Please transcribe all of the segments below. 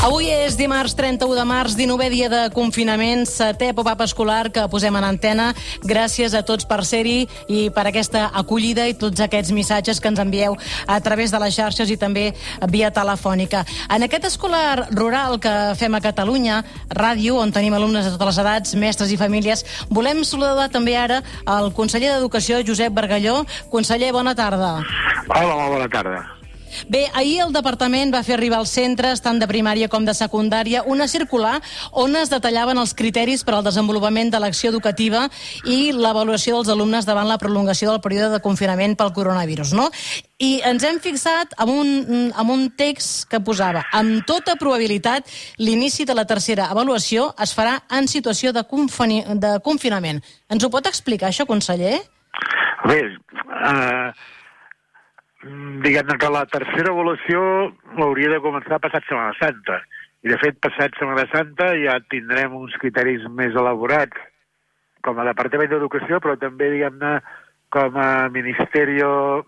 Avui és dimarts 31 de març, 19è dia de confinament, 7è pop-up escolar que posem en antena. Gràcies a tots per ser-hi i per aquesta acollida i tots aquests missatges que ens envieu a través de les xarxes i també via telefònica. En aquest escolar rural que fem a Catalunya Ràdio, on tenim alumnes de totes les edats, mestres i famílies, volem saludar també ara el conseller d'Educació, Josep Bargalló. Conseller, bona tarda. Hola, bona tarda. Bé, ahir el departament va fer arribar als centres, tant de primària com de secundària, una circular on es detallaven els criteris per al desenvolupament de l'acció educativa i l'avaluació dels alumnes davant la prolongació del període de confinament pel coronavirus, no? I ens hem fixat en un text que posava: amb tota probabilitat, l'inici de la tercera avaluació es farà en situació de confinament. Ens ho pot explicar, això, conseller? Bé, diguem-ne que la tercera avaluació l'hauria de començar passat Setmana Santa. I, de fet, passat Setmana Santa ja tindrem uns criteris més elaborats com a Departament d'Educació, però també, diguem-ne, com a Ministeri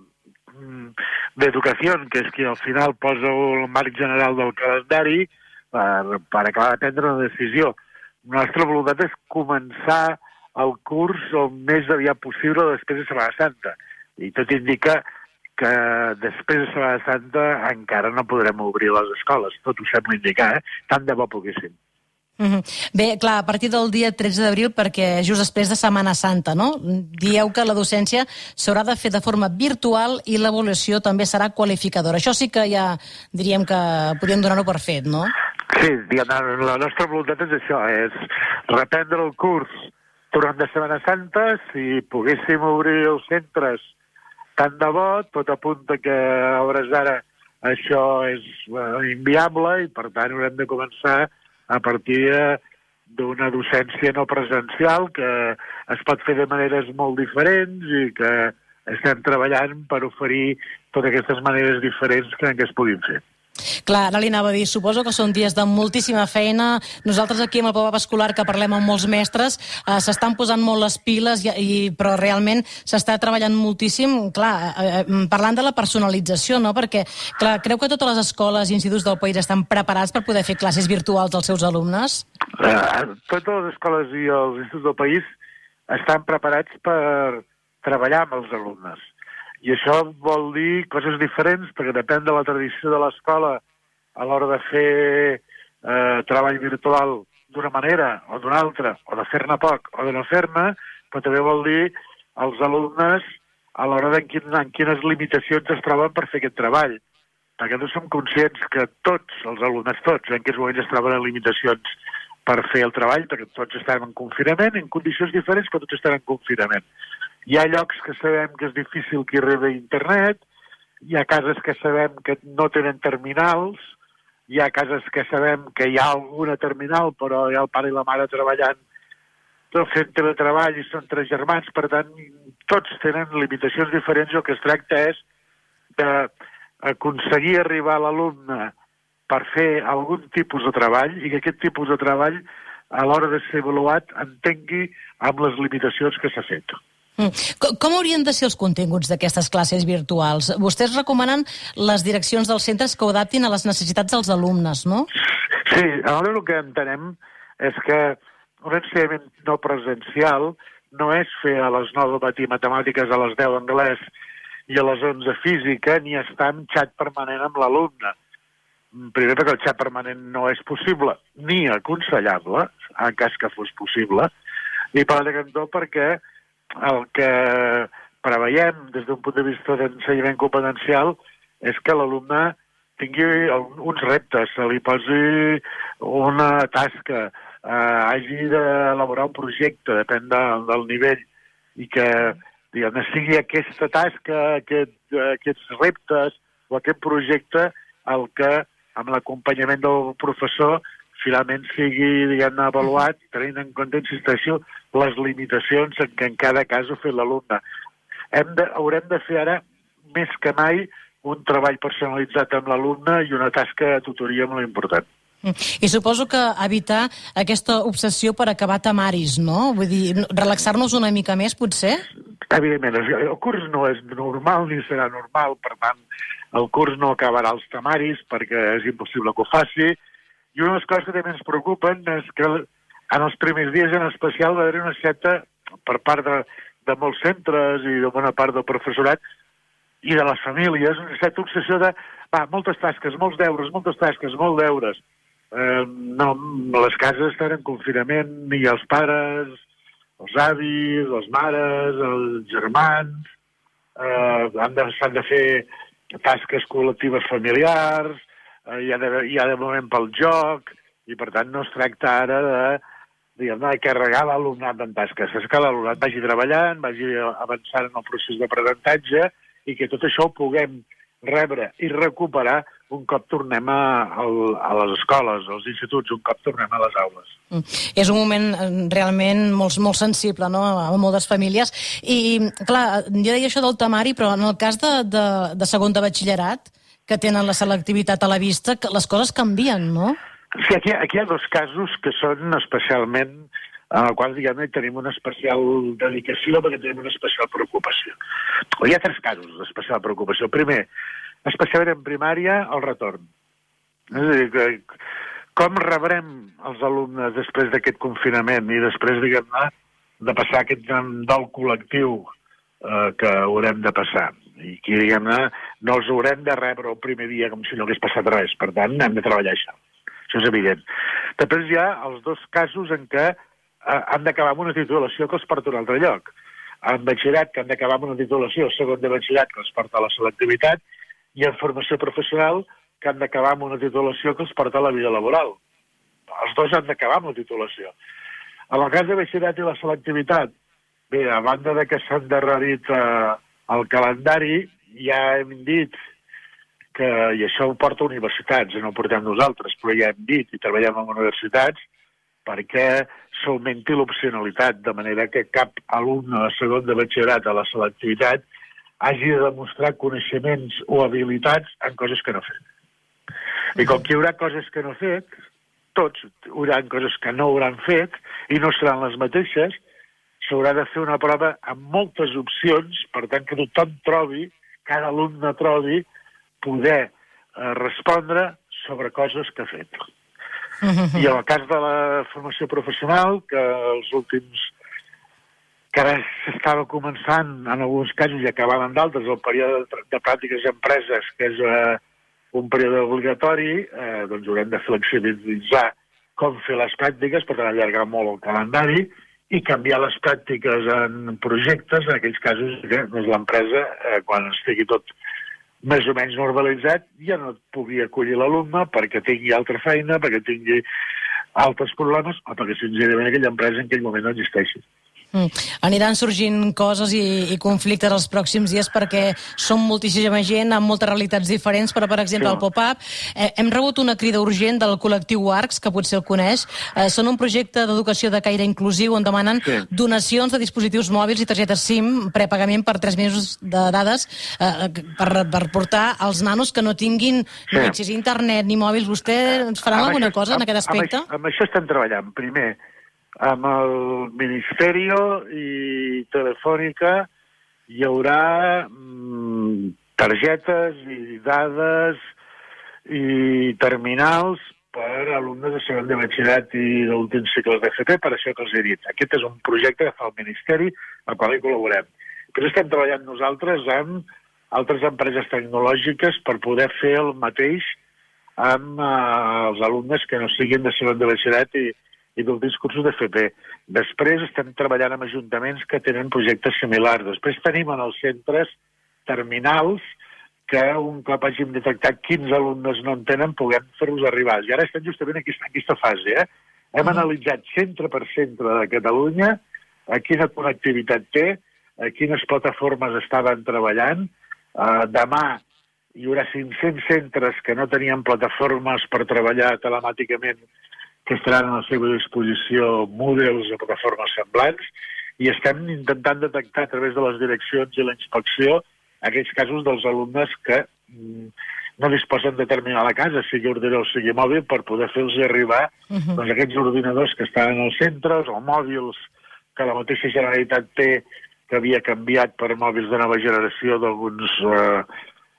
d'Educació, que és qui al final posa el marc general del calendari per acabar de prendre una decisió. La nostra voluntat és començar el curs el més aviat possible després de Setmana Santa. I tot indica que després de Setmana Santa encara no podrem obrir les escoles. Tot ho sembla indicar, tant de bo poguéssim. Bé, clar, a partir del dia 13 d'abril, perquè just després de Setmana Santa, no? Dieu que la docència s'haurà de fer de forma virtual i l'avaluació també serà qualificadora. Això sí que ja diríem que podríem donar-ho per fet, no? Sí, la nostra voluntat és això, és reprendre el curs durant de Setmana Santa. Si poguéssim obrir els centres tant de bo, tot apunta que a hores d'ara això és inviable i, per tant, haurem de començar a partir d'una docència no presencial que es pot fer de maneres molt diferents i que estem treballant per oferir totes aquestes maneres diferents que es puguin fer. Clar, ara li anava a dir, suposo que són dies de moltíssima feina. Nosaltres aquí amb el pop-up escolar, que parlem amb molts mestres, s'estan posant molt les piles, però realment s'està treballant moltíssim, clar, parlant de la personalització, no? Perquè, clar, creu que totes les escoles i instituts del país estan preparats per poder fer classes virtuals als seus alumnes? Totes les escoles i els instituts del país estan preparats per treballar amb els alumnes. I això vol dir coses diferents, perquè depèn de la tradició de l'escola a l'hora de fer treball virtual d'una manera o d'una altra, o de fer-ne poc o de no fer-ne, però també vol dir els alumnes a l'hora en quines limitacions es troben per fer aquest treball. Perquè no som conscients que tots els alumnes, tots, en aquests moments es troben en limitacions per fer el treball, perquè tots estem en confinament, en condicions diferents, però tots estem en confinament. Hi ha llocs que sabem que és difícil que hi arribi internet, hi ha cases que sabem que no tenen terminals, hi ha cases que sabem que hi ha alguna terminal, però hi ha el pare i la mare treballant, fent teletreball i són 3 germans, per tant, tots tenen limitacions diferents. El que es tracta és d'aconseguir arribar a l'alumne per fer algun tipus de treball i que aquest tipus de treball, a l'hora de ser avaluat, entengui amb les limitacions que s'ha fet. Com haurien de ser els continguts d'aquestes classes virtuals? Vostès recomanen les direccions dels centres que ho adaptin a les necessitats dels alumnes, no? Sí, ara el que entenem és que un ensenyament no presencial no és fer a les 9 del matí matemàtiques, a les 10 anglès i a les 11 física, ni estar en xat permanent amb l'alumne. Primer perquè el xat permanent no és possible ni aconsellable, en cas que fos possible, i per altre cantó perquè el que preveiem des d'un punt de vista d'ensenyament competencial és que l'alumne tingui uns reptes, se li posi una tasca, hagi d'elaborar un projecte, depèn del nivell, i que sigui aquesta tasca, aquests reptes o aquest projecte el que, amb l'acompanyament del professor, finalment sigui, avaluat, tenint en compte, insisteixo, les limitacions en què en cada cas ho fa l'alumne. Haurem de fer ara, més que mai, un treball personalitzat amb l'alumne i una tasca de tutoria molt important. I suposo que evitar aquesta obsessió per acabar temaris, no? Vull dir, relaxar-nos una mica més, potser? Evidentment, el curs no és normal ni serà normal, per tant, el curs no acabarà els temaris perquè és impossible que ho faci, I una de les coses que també ens preocupen és que en els primers dies en especial va haver una certa, per part de molts centres i de bona part del professorat i de les famílies, una certa obsessió de moltes tasques, molts deures, moltes tasques, molts deures. No, les cases estan en confinament i els pares, els avis, les mares, els germans, s'han de fer tasques col·lectives familiars, hi ha de moment pel joc, i per tant no es tracta ara de carregar l'alumnat en tasques. És que l'alumnat vagi treballant, vagi avançant en el procés d'aprenentatge i que tot això ho puguem rebre i recuperar un cop tornem a les escoles, als instituts, un cop tornem a les aules. És un moment realment molt, molt sensible, no?, a moltes famílies. I, clar, jo deia això del temari, però en el cas de segon de batxillerat, que tenen la selectivitat a la vista, les coses canvien, no? Sí, aquí hi ha dos casos que són especialment, en els quals, diguem-ne, tenim una especial dedicació perquè tenim una especial preocupació. Hi ha tres casos d'especial preocupació. Primer, especialment en primària, el retorn. És a dir, com rebrem els alumnes després d'aquest confinament i després, diguem-ne, de passar aquest dol col·lectiu que haurem de passar. I que, diguem-ne, no els haurem de rebre el primer dia com si no hagués passat res. Per tant, hem de treballar això. Això és evident. Després hi ha els dos casos en què han d'acabar amb una titulació que els porta a un altre lloc. En batxillerat, que han d'acabar amb una titulació, segon de batxillerat, que els porta a la selectivitat, i en formació professional, que han d'acabar amb una titulació que els porta a la vida laboral. Els dos han d'acabar amb la titulació. En el cas de batxillerat i la selectivitat, bé, a banda de que s'ha endarrerit el calendari, ja hem dit que, i això ho porta a universitats, no ho portem nosaltres, però ja hem dit, i treballem amb universitats, perquè s'augmenti l'opcionalitat, de manera que cap alumne de segon de batxillerat a la selectivitat hagi de demostrar coneixements o habilitats en coses que no ha fet. I com que hi haurà coses que no ha fet, tots hi haurà coses que no hauran fet i no seran les mateixes, s'haurà de fer una prova amb moltes opcions, per tant que tothom trobi, cada alumne trobi, poder respondre sobre coses que ha fet. I en el cas de la formació professional, que els últims, que ara s'estava començant en alguns casos i acabaven d'altres, el període de pràctiques empreses, que és un període obligatori, doncs haurem de flexibilitzar com fer les pràctiques, per tant allargar molt el calendari, i canviar les pràctiques en projectes, en aquells casos que l'empresa, quan estigui tot més o menys normalitzat, ja no pugui acollir l'alumne perquè tingui altra feina, perquè tingui altres problemes, o perquè senzillament aquella empresa en aquell moment no existeixi. Aniran sorgint coses i conflictes els pròxims dies perquè som moltíssima gent amb moltes realitats diferents, però per exemple el pop-up hem rebut una crida urgent del col·lectiu ARCS, que potser el coneix. Són un projecte d'educació de caire inclusiu on demanen donacions de dispositius mòbils i targetes SIM prepagament per 3 mesos de dades per portar als nanos que no tinguin ni accés a internet ni mòbils. Vostè ens farà alguna cosa en aquest aspecte? Amb això estem treballant. Primer, amb el Ministerio i Telefònica hi haurà targetes i dades i terminals per alumnes de segon de batxillerat i d'últims cicles d'FP, per això que els he dit. Aquest és un projecte que fa el Ministeri, al qual hi col·laborem. Però estem treballant nosaltres amb altres empreses tecnològiques per poder fer el mateix amb els alumnes que no siguin de segon de batxillerat i d'últims cursos d'FP. Després estem treballant amb ajuntaments que tenen projectes similars. Després tenim en els centres terminals que un cop hàgim detectat quins alumnes no en tenen, puguem fer-los arribar. I ara estem justament en aquesta fase. Hem analitzat centre per centre de Catalunya quina connectivitat té, quines plataformes estaven treballant. Demà hi haurà 500 centres que no tenien plataformes per treballar telemàticament, que estaran a la seva disposició Moodles o plataformes semblants, i estem intentant detectar a través de les direccions i la inspecció aquells casos dels alumnes que no disposen de terminal a casa, sigui ordinador o sigui mòbil, per poder fer-los arribar aquests ordinadors que estan als centres o mòbils que la mateixa Generalitat té, que havia canviat per mòbils de nova generació d'alguns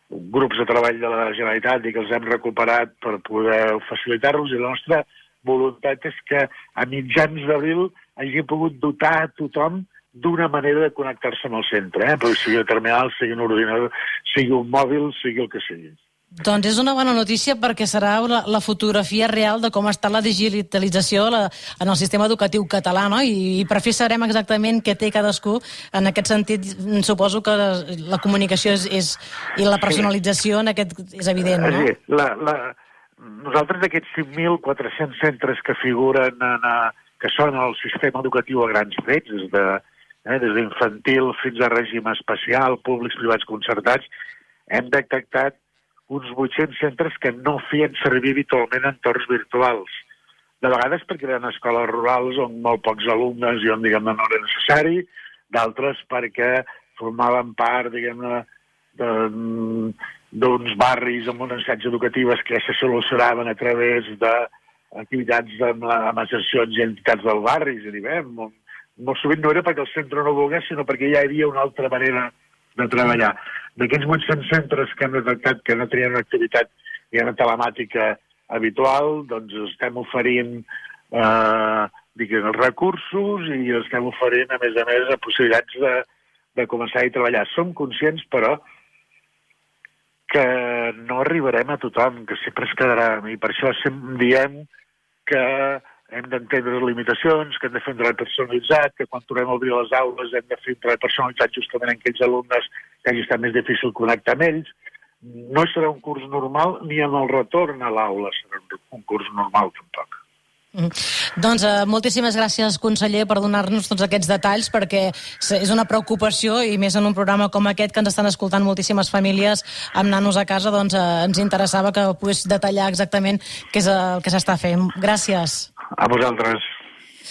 grups de treball de la Generalitat i que els hem recuperat per poder facilitar-los, i la nostra voluntat és que a mitjans d'abril hagi pogut dotar a tothom d'una manera de connectar-se amb el centre, però sigui un terminal, sigui un ordinador, sigui un mòbil, sigui el que sigui. Doncs és una bona notícia perquè serà la fotografia real de com està la digitalització en el sistema educatiu català, no? I per fi sabrem exactament què té cadascú. En aquest sentit, suposo que la comunicació i la personalització en aquest és evident, no? Sí, nosaltres d'aquests 5.400 centres que figuren que són el sistema educatiu a grans trets, des d'infantil fins a règim especial, públics, privats, concertats, hem detectat uns 800 centres que no feien servir habitualment entorns virtuals. De vegades perquè eren escoles rurals on molt pocs alumnes i on, diguem-ne, no era necessari, d'altres perquè formaven part, diguem-ne, d'uns barris amb unes necessitats educatives que se solucionaven a través d'activitats amb associacions i entitats del barri, és a dir, molt sovint no era perquè el centre no volgués, sinó perquè ja hi havia una altra manera de treballar. D'aquests 800 centres que hem detectat que no tenien una activitat telemàtica habitual, doncs estem oferint recursos i estem oferint, a més, possibilitats de començar a treballar. Som conscients, però, que no arribarem a tothom, que sempre es quedarà. I per això sempre diem que hem d'entendre les limitacions, que hem de fer un treball personalitzat, que quan tornem a obrir les aules hem de fer un treball personalitzat justament en aquells alumnes que hagi estat més difícil connectar amb ells. No serà un curs normal ni en el retorn a l'aula serà un curs normal, tampoc. Doncs moltíssimes gràcies, conseller, per donar-nos tots aquests detalls, perquè és una preocupació, i més en un programa com aquest que ens estan escoltant moltíssimes famílies amb nanos a casa, doncs ens interessava que pogués detallar exactament què és el que s'està fent. Gràcies. A vosaltres.